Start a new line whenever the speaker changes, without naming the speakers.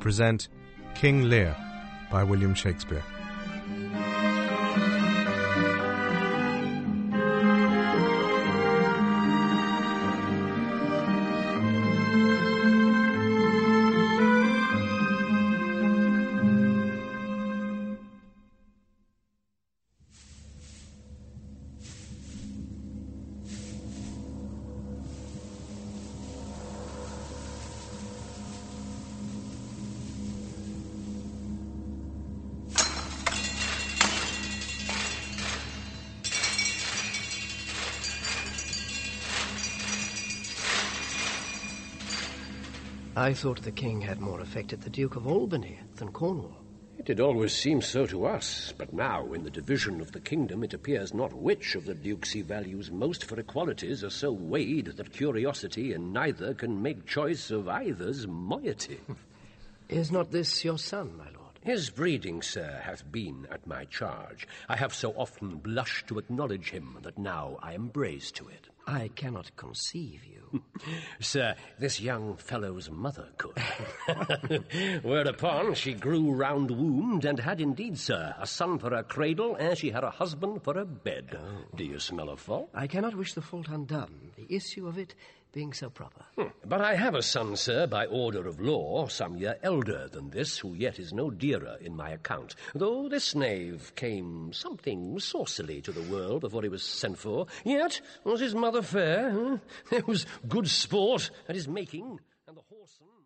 present King Lear by William Shakespeare.
I thought the king had more effect at the Duke of Albany than Cornwall.
It did always seem so to us, but now, in the division of the kingdom, it appears not which of the dukes he values most for equalities are so weighed that curiosity in neither can make choice of either's moiety.
Is not this your son, my lord?
His breeding, sir, hath been at my charge. I have so often blushed to acknowledge him that now I am braced to it.
I cannot conceive you.
Sir, this young fellow's mother could. Whereupon she grew round-wombed and had indeed, sir, a son for her cradle ere she had a husband for her bed. Oh. Do you smell a fault?
I cannot wish the fault undone, the issue of it being so proper.
But I have a son, sir, by order of law, some year elder than this, who yet is no dearer in my account, though this knave came something saucily to the world before he was sent for. Yet was his mother fair. There was good sport at his making, and the whoreson